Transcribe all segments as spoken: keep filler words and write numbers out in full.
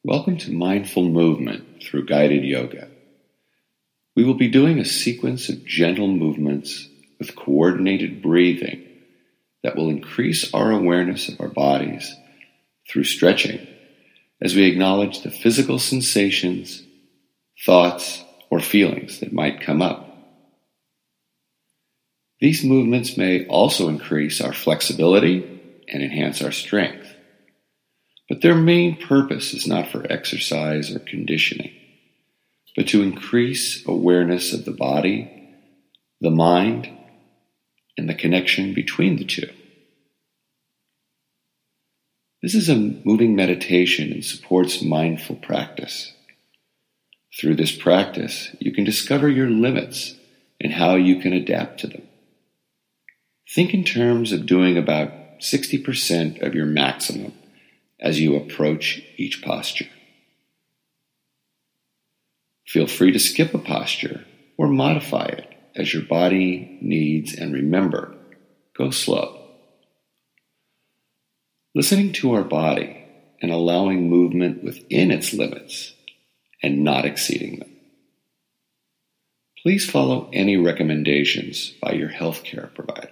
Welcome to Mindful Movement through Guided Yoga. We will be doing a sequence of gentle movements with coordinated breathing that will increase our awareness of our bodies through stretching as we acknowledge the physical sensations, thoughts, or feelings that might come up. These movements may also increase our flexibility and enhance our strength. But their main purpose is not for exercise or conditioning, but to increase awareness of the body, the mind, and the connection between the two. This is a moving meditation and supports mindful practice. Through this practice, you can discover your limits and how you can adapt to them. Think in terms of doing about sixty percent of your maximum as you approach each posture. Feel free to skip a posture or modify it as your body needs, and remember, go slow. Listening to our body and allowing movement within its limits and not exceeding them. Please follow any recommendations by your healthcare provider.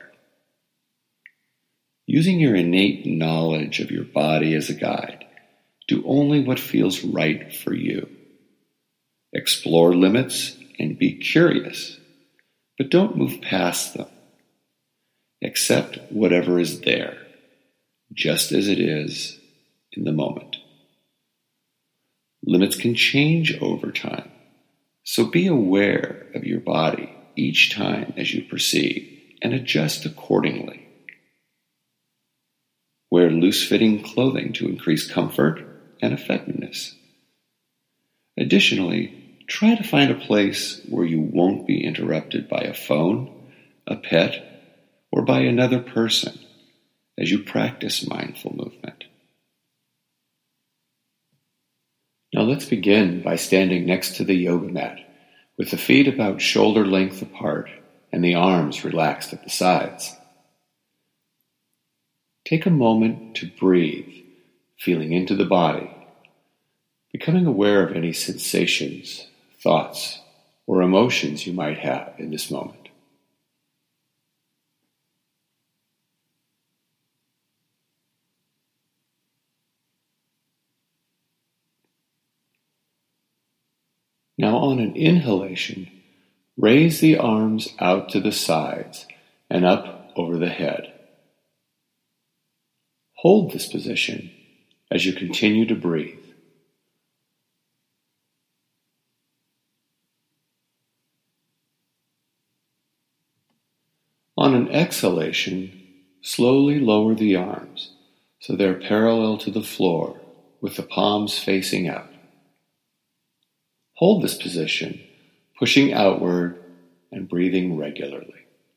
Using your innate knowledge of your body as a guide, do only what feels right for you. Explore limits and be curious, but don't move past them. Accept whatever is there, just as it is in the moment. Limits can change over time, so be aware of your body each time as you proceed and adjust accordingly. Wear loose-fitting clothing to increase comfort and effectiveness. Additionally, try to find a place where you won't be interrupted by a phone, a pet, or by another person as you practice mindful movement. Now let's begin by standing next to the yoga mat, with the feet about shoulder length apart and the arms relaxed at the sides. Take a moment to breathe, feeling into the body, becoming aware of any sensations, thoughts, or emotions you might have in this moment. Now on an inhalation, raise the arms out to the sides and up over the head. Hold this position as you continue to breathe. On an exhalation, slowly lower the arms so they're parallel to the floor with the palms facing out. Hold this position, pushing outward and breathing regularly.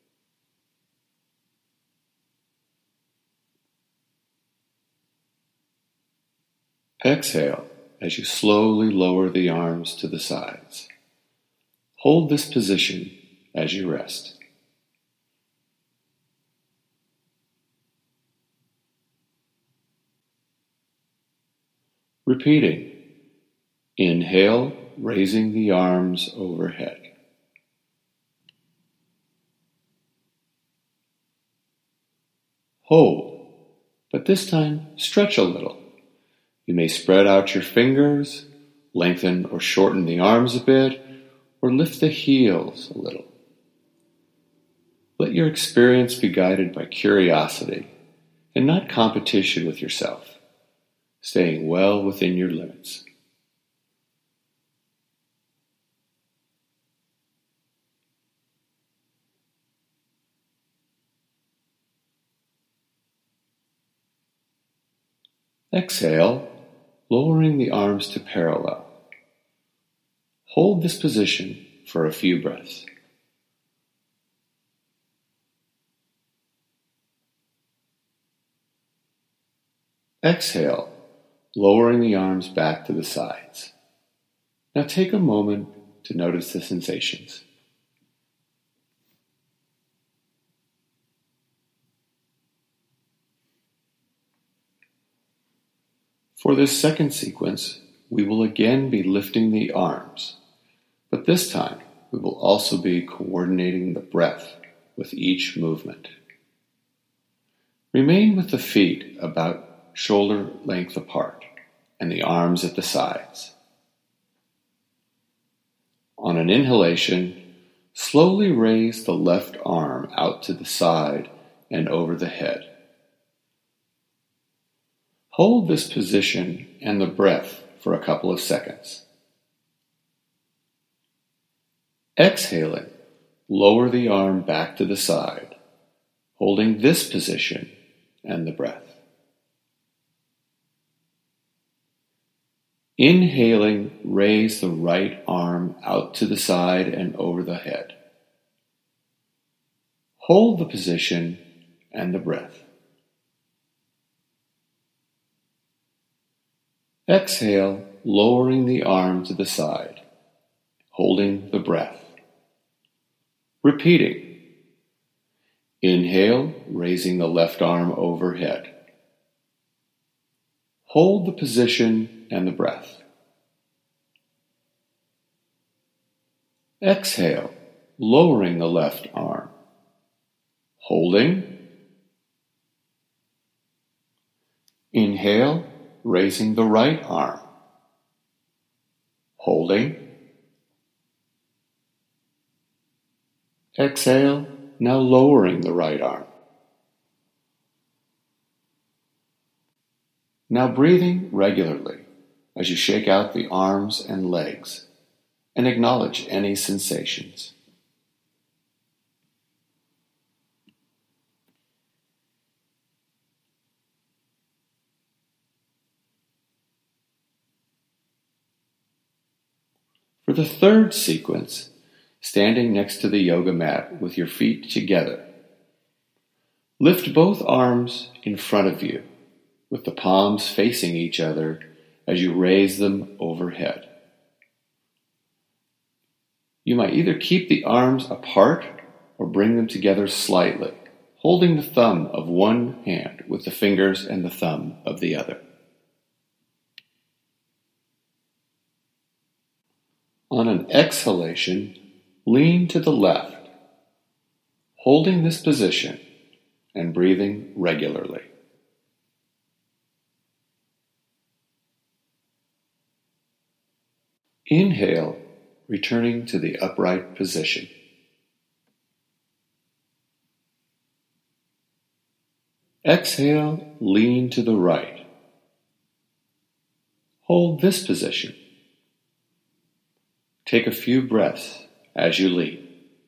Exhale as you slowly lower the arms to the sides. Hold this position as you rest. Repeating. Inhale, raising the arms overhead. Hold, but this time stretch a little. You may spread out your fingers, lengthen or shorten the arms a bit, or lift the heels a little. Let your experience be guided by curiosity and not competition with yourself, staying well within your limits. Exhale, lowering the arms to parallel. Hold this position for a few breaths. Exhale, lowering the arms back to the sides. Now take a moment to notice the sensations. For this second sequence, we will again be lifting the arms, but this time we will also be coordinating the breath with each movement. Remain with the feet about shoulder length apart and the arms at the sides. On an inhalation, slowly raise the left arm out to the side and over the head. Hold this position and the breath for a couple of seconds. Exhaling, lower the arm back to the side, holding this position and the breath. Inhaling, raise the right arm out to the side and over the head. Hold the position and the breath. Exhale, lowering the arm to the side, holding the breath. Repeating. Inhale, raising the left arm overhead. Hold the position and the breath. Exhale, lowering the left arm. Holding. Inhale, raising the right arm. Holding. Exhale, now lowering the right arm. Now breathing regularly as you shake out the arms and legs and acknowledge any sensations. For the third sequence, standing next to the yoga mat with your feet together, lift both arms in front of you with the palms facing each other as you raise them overhead. You might either keep the arms apart or bring them together slightly, holding the thumb of one hand with the fingers and the thumb of the other. On an exhalation, lean to the left, holding this position and breathing regularly. Inhale, returning to the upright position. Exhale, lean to the right. Hold this position. Take a few breaths as you lean.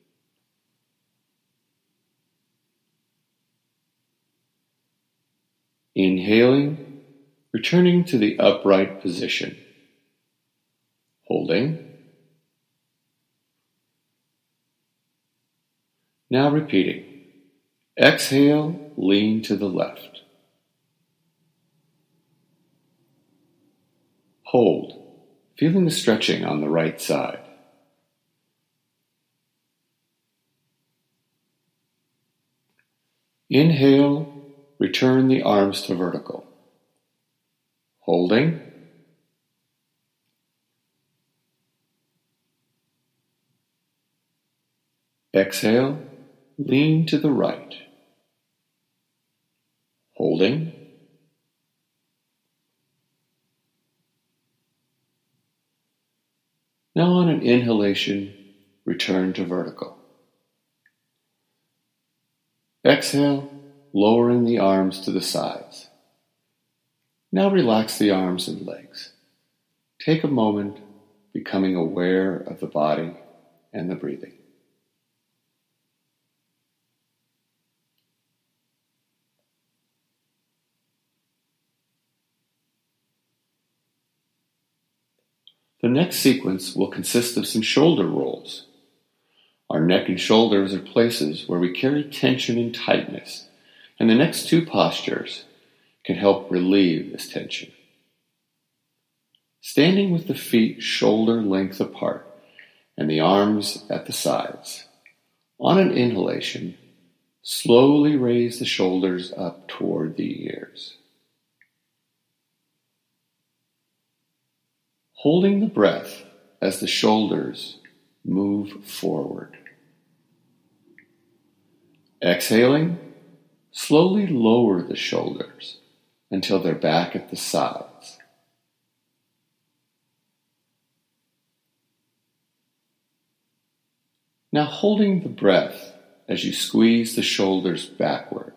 Inhaling, returning to the upright position. Holding. Now repeating. Exhale, lean to the left. Hold, feeling the stretching on the right side. Inhale, return the arms to vertical. Holding. Exhale, lean to the right. Holding. Now on an inhalation, return to vertical. Exhale, lowering the arms to the sides. Now relax the arms and legs. Take a moment, becoming aware of the body and the breathing. The next sequence will consist of some shoulder rolls. Our neck and shoulders are places where we carry tension and tightness, and the next two postures can help relieve this tension. Standing with the feet shoulder length apart and the arms at the sides. On an inhalation, slowly raise the shoulders up toward the ears. holding the breath as the shoulders move forward. Exhaling, slowly lower the shoulders until they're back at the sides. Now holding the breath as you squeeze the shoulders backward.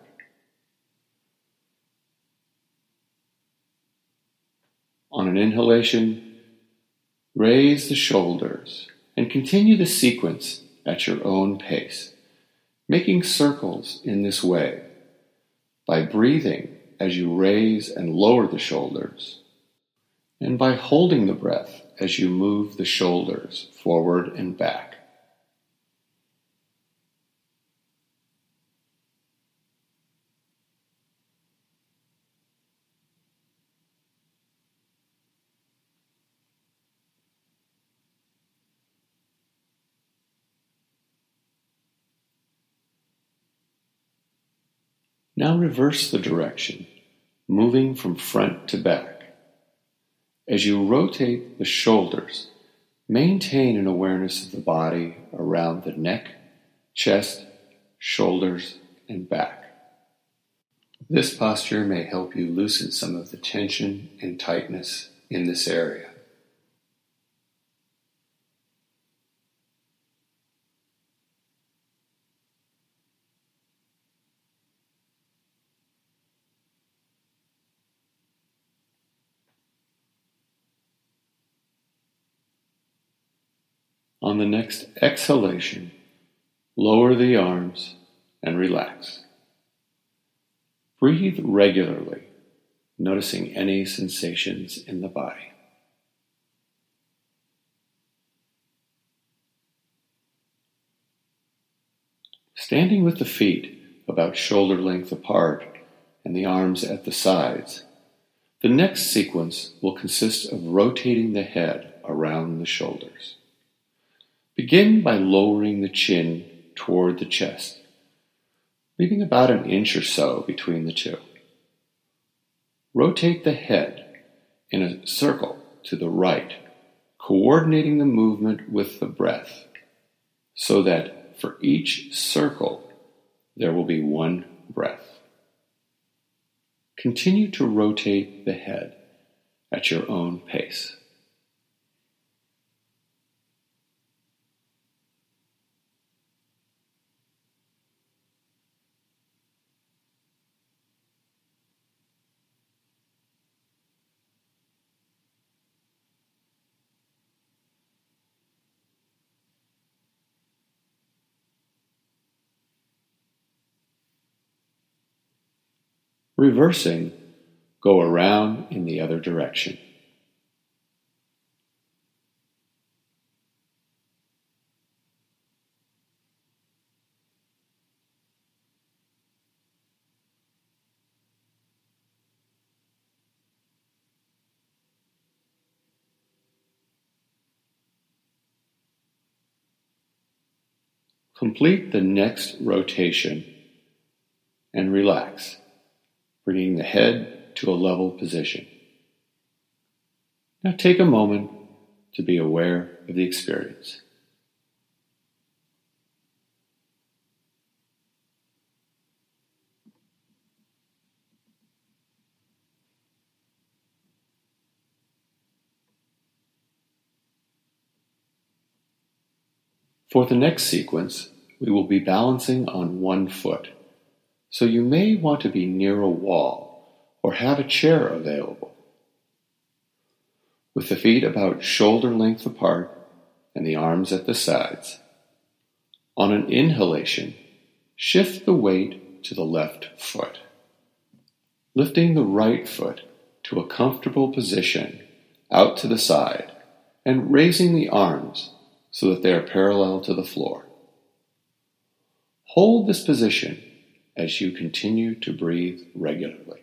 On an inhalation, raise the shoulders and continue the sequence at your own pace, making circles in this way by breathing as you raise and lower the shoulders, and by holding the breath as you move the shoulders forward and back. Now reverse the direction, moving from front to back. As you rotate the shoulders, maintain an awareness of the body around the neck, chest, shoulders, and back. This posture may help you loosen some of the tension and tightness in this area. On the next exhalation, lower the arms and relax. Breathe regularly, noticing any sensations in the body. Standing with the feet about shoulder length apart and the arms at the sides, the next sequence will consist of rotating the head around the shoulders. Begin by lowering the chin toward the chest, leaving about an inch or so between the two. Rotate the head in a circle to the right, coordinating the movement with the breath, so that for each circle there will be one breath. Continue to rotate the head at your own pace. Reversing, go around in the other direction. Complete the next rotation and relax, bringing the head to a level position. Now take a moment to be aware of the experience. For the next sequence, we will be balancing on one foot, so you may want to be near a wall or have a chair available. With the feet about shoulder length apart and the arms at the sides, on an inhalation, shift the weight to the left foot, lifting the right foot to a comfortable position out to the side and raising the arms so that they are parallel to the floor. Hold this position as you continue to breathe regularly.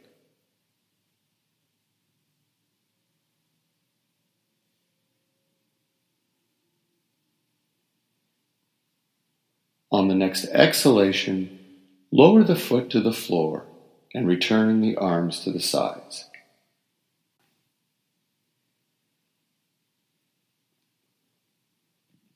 On the next exhalation, lower the foot to the floor and return the arms to the sides.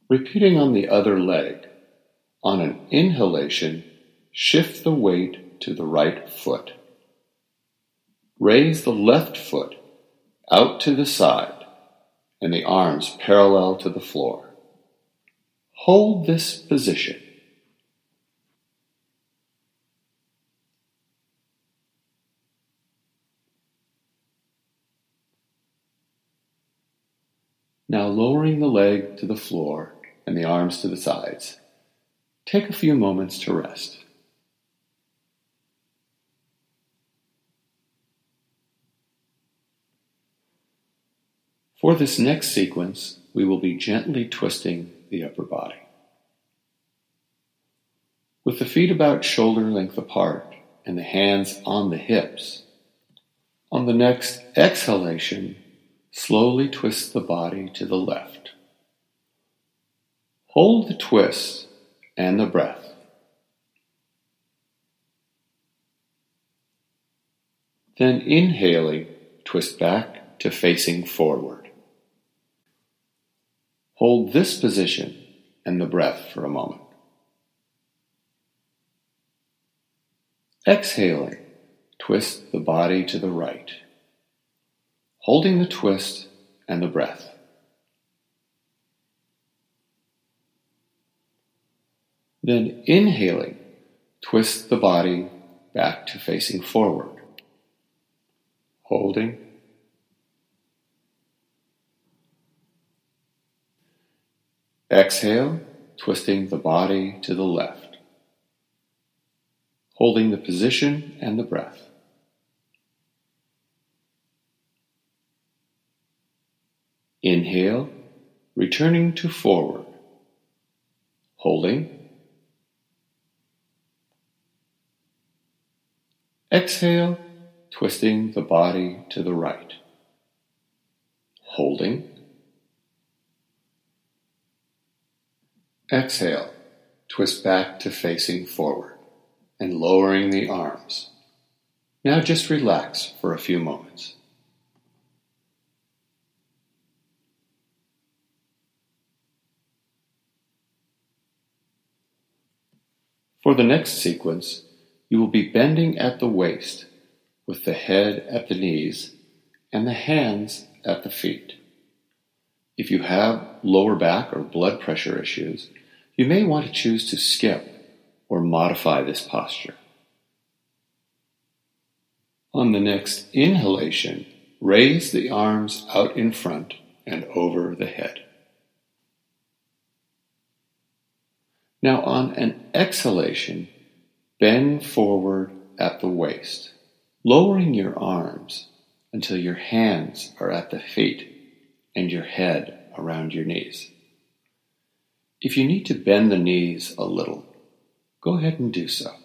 Repeating on the other leg. On an inhalation, shift the weight to the right foot. Raise the left foot out to the side and the arms parallel to the floor. Hold this position. Now lowering the leg to the floor and the arms to the sides, take a few moments to rest. For this next sequence, we will be gently twisting the upper body. With the feet about shoulder length apart and the hands on the hips, on the next exhalation, slowly twist the body to the left. Hold the twist and the breath. Then inhaling, twist back to facing forward. Hold this position and the breath for a moment. Exhaling, twist the body to the right, holding the twist and the breath. Then inhaling, twist the body back to facing forward, holding. Exhale, twisting the body to the left, holding the position and the breath. Inhale, returning to forward, holding. Exhale, twisting the body to the right, holding. Exhale, twist back to facing forward and lowering the arms. Now just relax for a few moments. For the next sequence, you will be bending at the waist with the head at the knees and the hands at the feet. If you have lower back or blood pressure issues, you may want to choose to skip or modify this posture. On the next inhalation, raise the arms out in front and over the head. Now on an exhalation, bend forward at the waist, lowering your arms until your hands are at the feet and your head around your knees. If you need to bend the knees a little, go ahead and do so.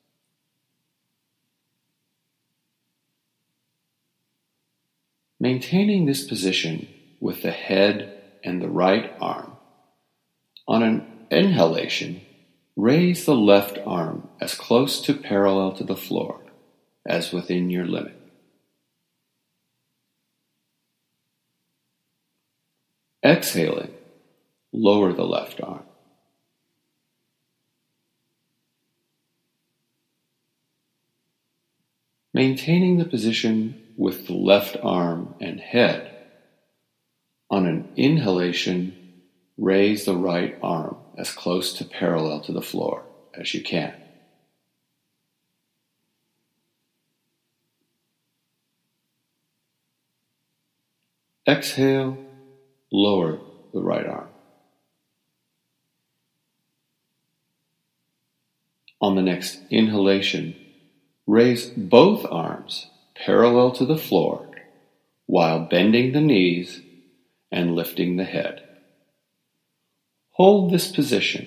Maintaining this position with the head and the right arm, on an inhalation, raise the left arm as close to parallel to the floor as within your limit. Exhaling, lower the left arm. Maintaining the position with the left arm and head, on an inhalation, raise the right arm as close to parallel to the floor as you can. Exhale, lower the right arm. On the next inhalation, raise both arms parallel to the floor while bending the knees and lifting the head. Hold this position.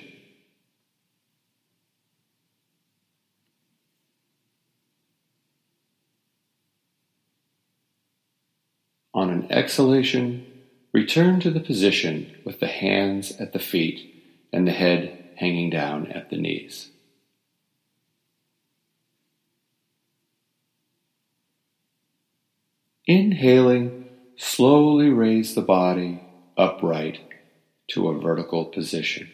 On an exhalation, return to the position with the hands at the feet and the head hanging down at the knees. Inhaling, slowly raise the body upright to a vertical position.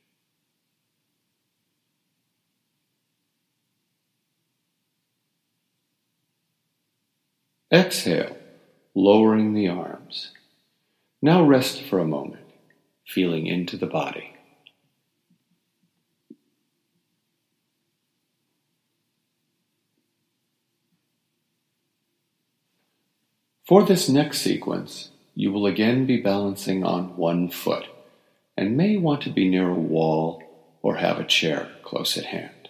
Exhale, lowering the arms. Now rest for a moment, feeling into the body. For this next sequence, you will again be balancing on one foot and may want to be near a wall or have a chair close at hand.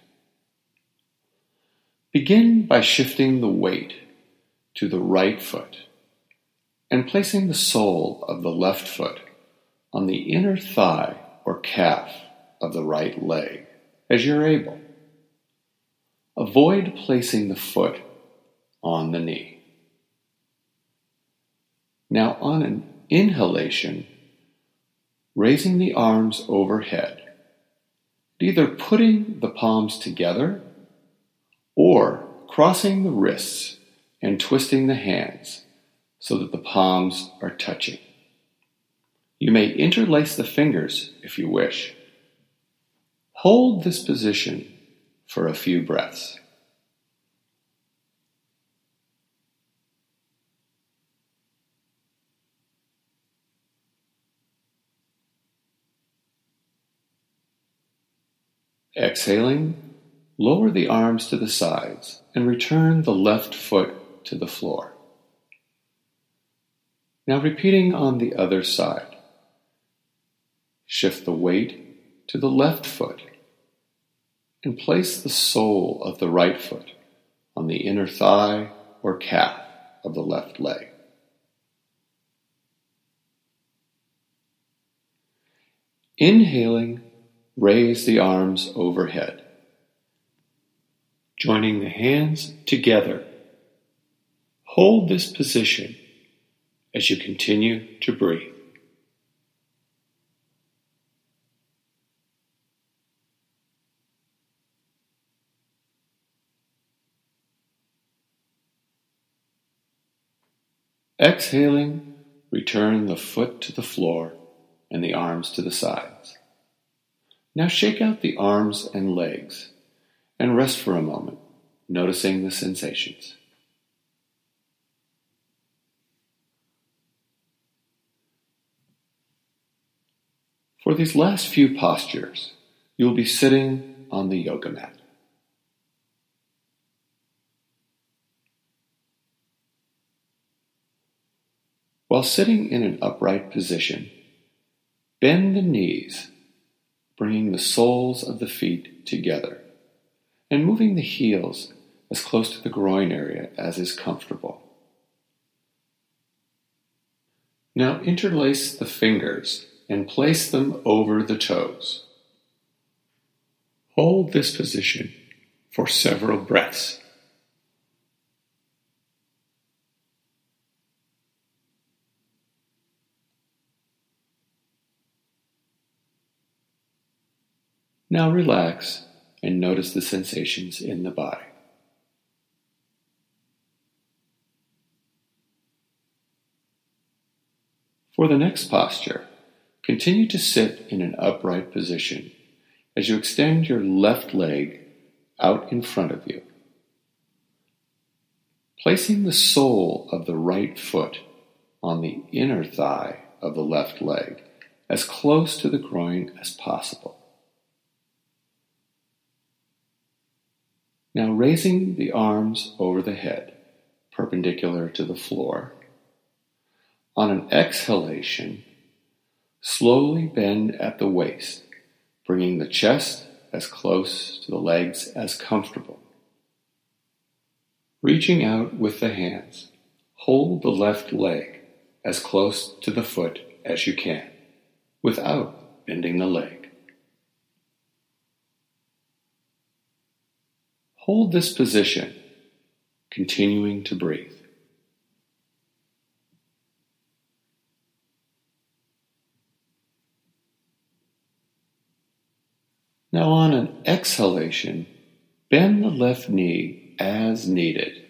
Begin by shifting the weight to the right foot and placing the sole of the left foot on the inner thigh or calf of the right leg as you're able. Avoid placing the foot on the knee. Now on an inhalation, raising the arms overhead, either putting the palms together or crossing the wrists and twisting the hands so that the palms are touching. You may interlace the fingers if you wish. Hold this position for a few breaths. Exhaling, lower the arms to the sides and return the left foot to the floor. Now repeating on the other side. Shift the weight to the left foot and place the sole of the right foot on the inner thigh or calf of the left leg. Inhaling, raise the arms overhead, joining the hands together. Hold this position as you continue to breathe. Exhaling, return the foot to the floor and the arms to the sides. Now shake out the arms and legs and rest for a moment, noticing the sensations. For these last few postures, you will be sitting on the yoga mat. While sitting in an upright position, bend the knees, bringing the soles of the feet together and moving the heels as close to the groin area as is comfortable. Now interlace the fingers and place them over the toes. Hold this position for several breaths. Now relax and notice the sensations in the body. For the next posture, continue to sit in an upright position as you extend your left leg out in front of you, placing the sole of the right foot on the inner thigh of the left leg as close to the groin as possible. Now raising the arms over the head, perpendicular to the floor. On an exhalation, slowly bend at the waist, bringing the chest as close to the legs as comfortable. Reaching out with the hands, hold the left leg as close to the foot as you can, without bending the leg. Hold this position, continuing to breathe. Now on an exhalation, bend the left knee as needed,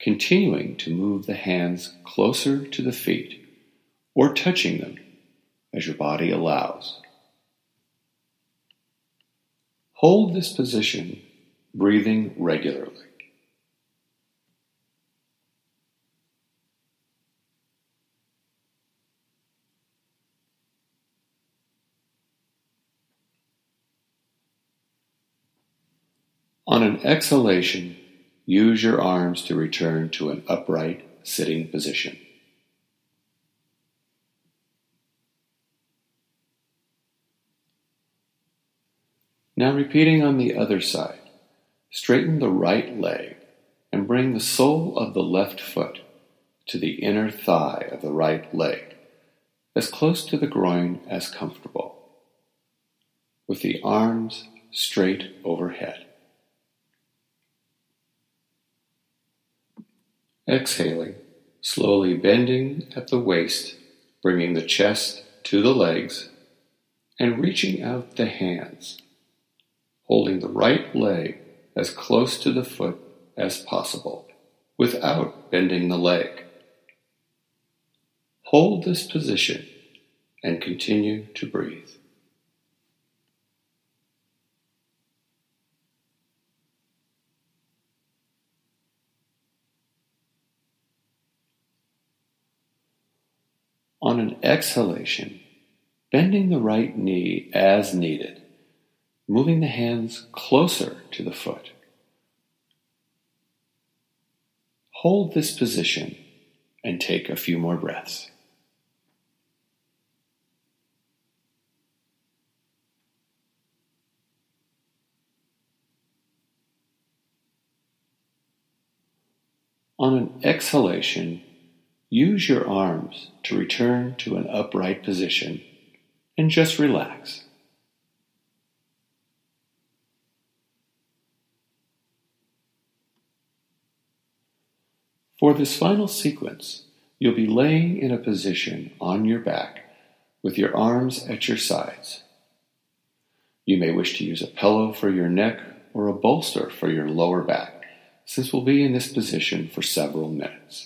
continuing to move the hands closer to the feet or touching them as your body allows. Hold this position, breathing regularly. On an exhalation, use your arms to return to an upright sitting position. Now repeating on the other side, straighten the right leg and bring the sole of the left foot to the inner thigh of the right leg, as close to the groin as comfortable, with the arms straight overhead. Exhaling, slowly bending at the waist, bringing the chest to the legs, and reaching out the hands, holding the right leg as close to the foot as possible, without bending the leg. Hold this position and continue to breathe. On an exhalation, bending the right knee as needed, moving the hands closer to the foot. Hold this position and take a few more breaths. On an exhalation, use your arms to return to an upright position and just relax. For this final sequence, you'll be laying in a position on your back with your arms at your sides. You may wish to use a pillow for your neck or a bolster for your lower back, since we'll be in this position for several minutes.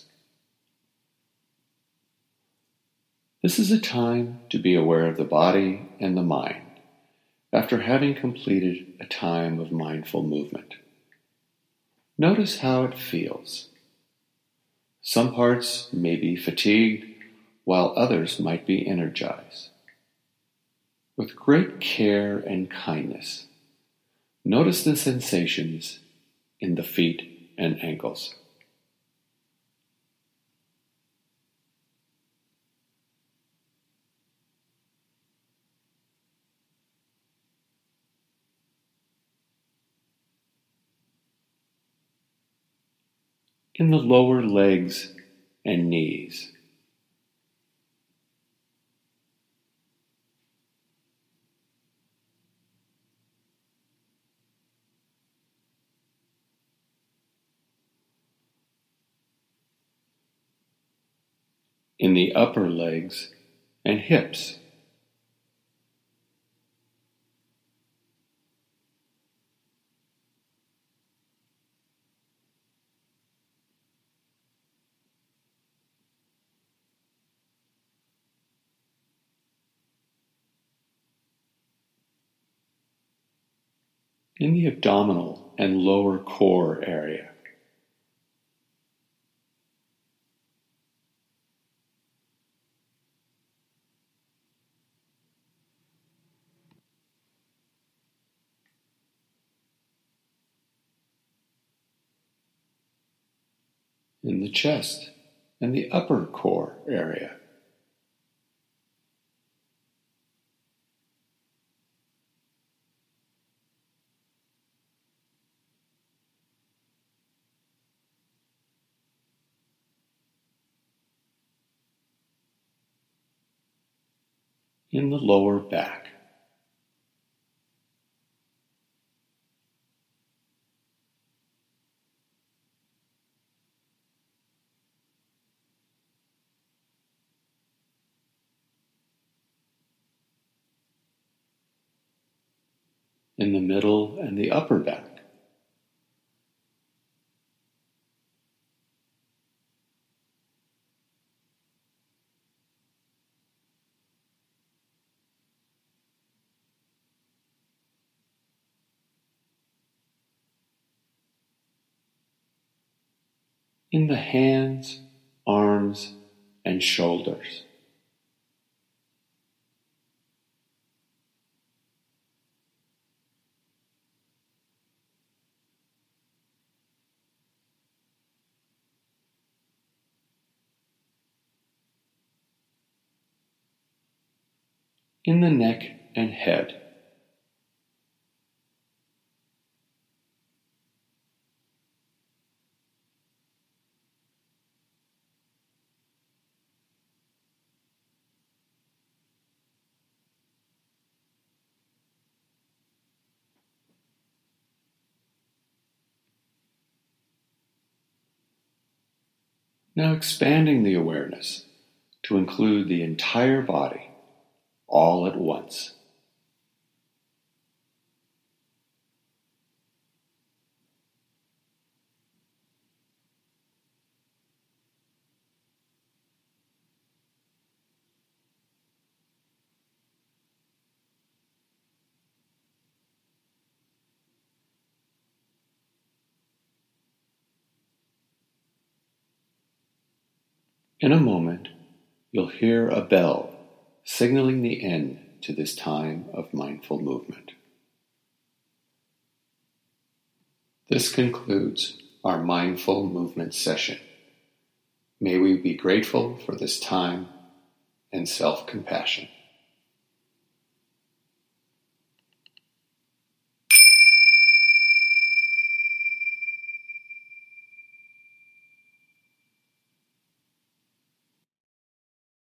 This is a time to be aware of the body and the mind after having completed a time of mindful movement. Notice how it feels. Some parts may be fatigued, while others might be energized. With great care and kindness, notice the sensations in the feet and ankles. In the lower legs and knees. In the upper legs and hips. In the abdominal and lower core area. In the chest and the upper core area. In the lower back. In the middle and the upper back. in the hands, arms, and shoulders. In the neck and head. Now expanding the awareness to include the entire body all at once. In a moment, you'll hear a bell signaling the end to this time of mindful movement. This concludes our mindful movement session. May we be grateful for this time and self-compassion.